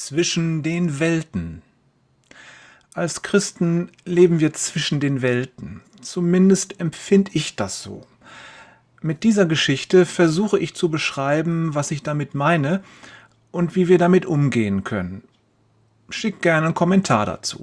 Zwischen den Welten. Als Christen leben wir zwischen den Welten. Zumindest empfinde ich das so. Mit dieser Geschichte versuche ich zu beschreiben, was ich damit meine und wie wir damit umgehen können. Schick gerne einen Kommentar dazu.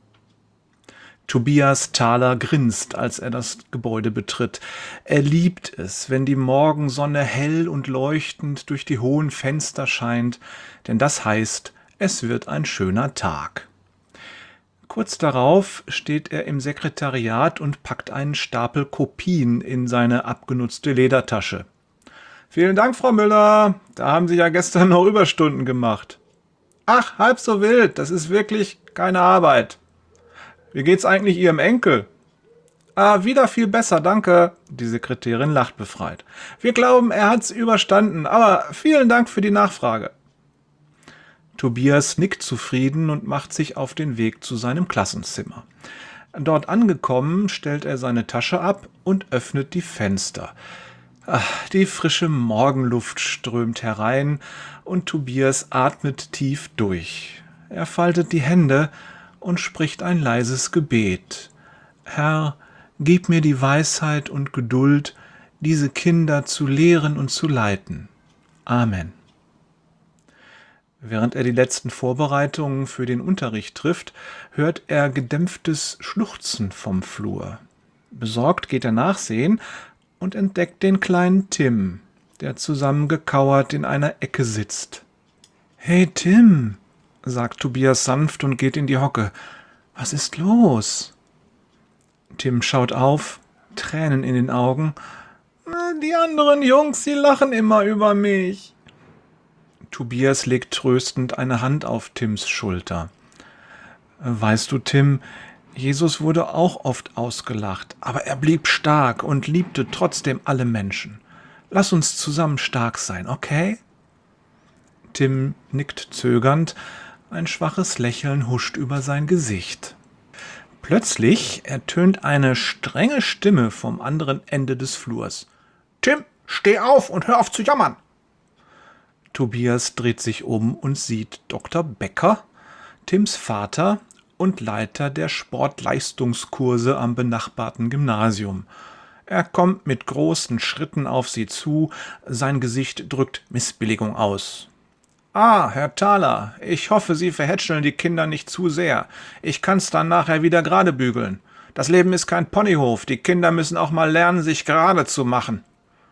Tobias Thaler grinst, als er das Gebäude betritt. Er liebt es, wenn die Morgensonne hell und leuchtend durch die hohen Fenster scheint, denn das heißt, es wird ein schöner Tag. Kurz darauf steht er im Sekretariat und packt einen Stapel Kopien in seine abgenutzte Ledertasche. »Vielen Dank, Frau Müller. Da haben Sie ja gestern noch Überstunden gemacht.« »Ach, halb so wild. Das ist wirklich keine Arbeit.« »Wie geht's eigentlich Ihrem Enkel?« »Ah, wieder viel besser, danke.« Die Sekretärin lacht befreit. »Wir glauben, er hat's überstanden, aber vielen Dank für die Nachfrage.« Tobias nickt zufrieden und macht sich auf den Weg zu seinem Klassenzimmer. Dort angekommen, stellt er seine Tasche ab und öffnet die Fenster. Die frische Morgenluft strömt herein und Tobias atmet tief durch. Er faltet die Hände und spricht ein leises Gebet. »Herr, gib mir die Weisheit und Geduld, diese Kinder zu lehren und zu leiten. Amen.« Während er die letzten Vorbereitungen für den Unterricht trifft, hört er gedämpftes Schluchzen vom Flur. Besorgt geht er nachsehen und entdeckt den kleinen Tim, der zusammengekauert in einer Ecke sitzt. »Hey Tim«, sagt Tobias sanft und geht in die Hocke. »Was ist los?« Tim schaut auf, Tränen in den Augen. »Die anderen Jungs, sie lachen immer über mich.« Tobias legt tröstend eine Hand auf Tims Schulter. »Weißt du, Tim, Jesus wurde auch oft ausgelacht, aber er blieb stark und liebte trotzdem alle Menschen. Lass uns zusammen stark sein, okay?« Tim nickt zögernd, ein schwaches Lächeln huscht über sein Gesicht. Plötzlich ertönt eine strenge Stimme vom anderen Ende des Flurs. »Tim, steh auf und hör auf zu jammern!« Tobias dreht sich um und sieht Dr. Becker, Tims Vater und Leiter der Sportleistungskurse am benachbarten Gymnasium. Er kommt mit großen Schritten auf sie zu, sein Gesicht drückt Missbilligung aus. »Ah, Herr Thaler, ich hoffe, Sie verhätscheln die Kinder nicht zu sehr. Ich kann's dann nachher wieder gerade bügeln. Das Leben ist kein Ponyhof, die Kinder müssen auch mal lernen, sich gerade zu machen.«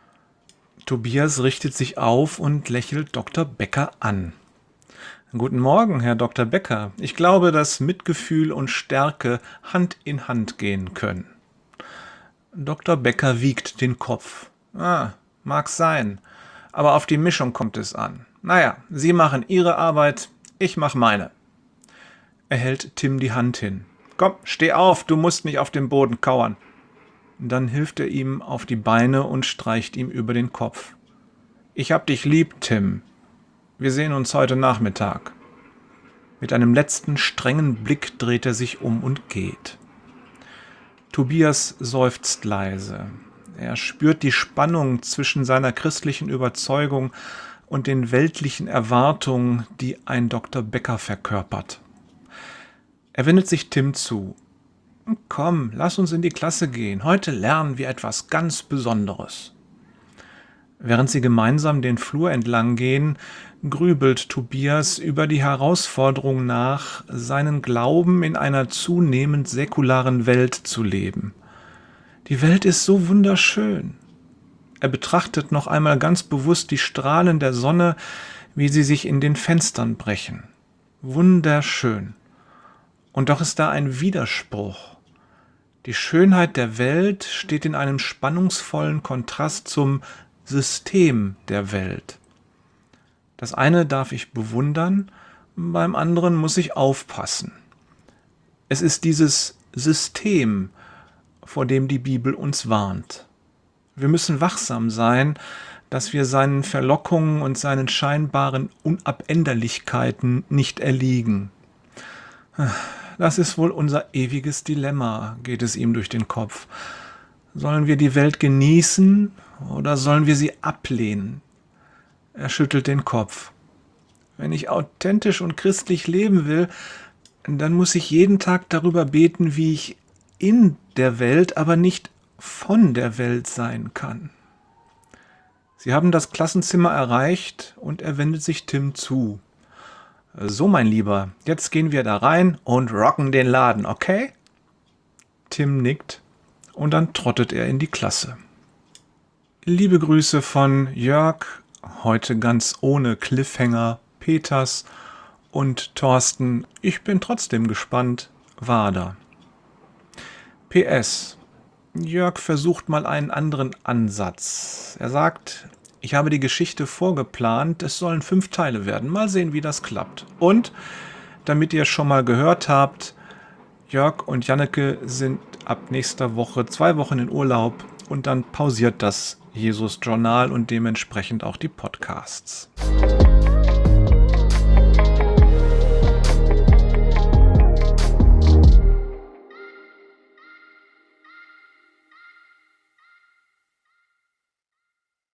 Tobias richtet sich auf und lächelt Dr. Becker an. »Guten Morgen, Herr Dr. Becker. Ich glaube, dass Mitgefühl und Stärke Hand in Hand gehen können.« Dr. Becker wiegt den Kopf. Mag sein, aber auf die Mischung kommt es an. Naja, Sie machen Ihre Arbeit, ich mache meine.« Er hält Tim die Hand hin. »Komm, steh auf, du musst nicht auf dem Boden kauern.« Dann hilft er ihm auf die Beine und streicht ihm über den Kopf. »Ich hab dich lieb, Tim. Wir sehen uns heute Nachmittag.« Mit einem letzten strengen Blick dreht er sich um und geht. Tobias seufzt leise. Er spürt die Spannung zwischen seiner christlichen Überzeugung und den weltlichen Erwartungen, die ein Dr. Becker verkörpert. Er wendet sich Tim zu. »Komm, lass uns in die Klasse gehen. Heute lernen wir etwas ganz Besonderes.« Während sie gemeinsam den Flur entlang gehen, grübelt Tobias über die Herausforderung nach, seinen Glauben in einer zunehmend säkularen Welt zu leben. Die Welt ist so wunderschön. Er betrachtet noch einmal ganz bewusst die Strahlen der Sonne, wie sie sich in den Fenstern brechen. Wunderschön. Und doch ist da ein Widerspruch. Die Schönheit der Welt steht in einem spannungsvollen Kontrast zum System der Welt. Das eine darf ich bewundern, beim anderen muss ich aufpassen. Es ist dieses System, vor dem die Bibel uns warnt. Wir müssen wachsam sein, dass wir seinen Verlockungen und seinen scheinbaren Unabänderlichkeiten nicht erliegen. Das ist wohl unser ewiges Dilemma, geht es ihm durch den Kopf. Sollen wir die Welt genießen oder sollen wir sie ablehnen? Er schüttelt den Kopf. Wenn ich authentisch und christlich leben will, dann muss ich jeden Tag darüber beten, wie ich in der Welt, aber nicht von der Welt sein kann. Sie haben das Klassenzimmer erreicht und er wendet sich Tim zu. So, mein Lieber, jetzt gehen wir da rein und rocken den Laden, okay? Tim nickt und dann trottet er in die Klasse. Liebe Grüße von Jörg, heute ganz ohne Cliffhanger, Peters und Thorsten. Ich bin trotzdem gespannt. Wader. PS. Jörg versucht mal einen anderen Ansatz. Er sagt, ich habe die Geschichte vorgeplant, es sollen 5 Teile werden. Mal sehen, wie das klappt. Und, damit ihr schon mal gehört habt, Jörg und Janneke sind ab nächster Woche 2 Wochen in Urlaub und dann pausiert das Jesus-Journal und dementsprechend auch die Podcasts.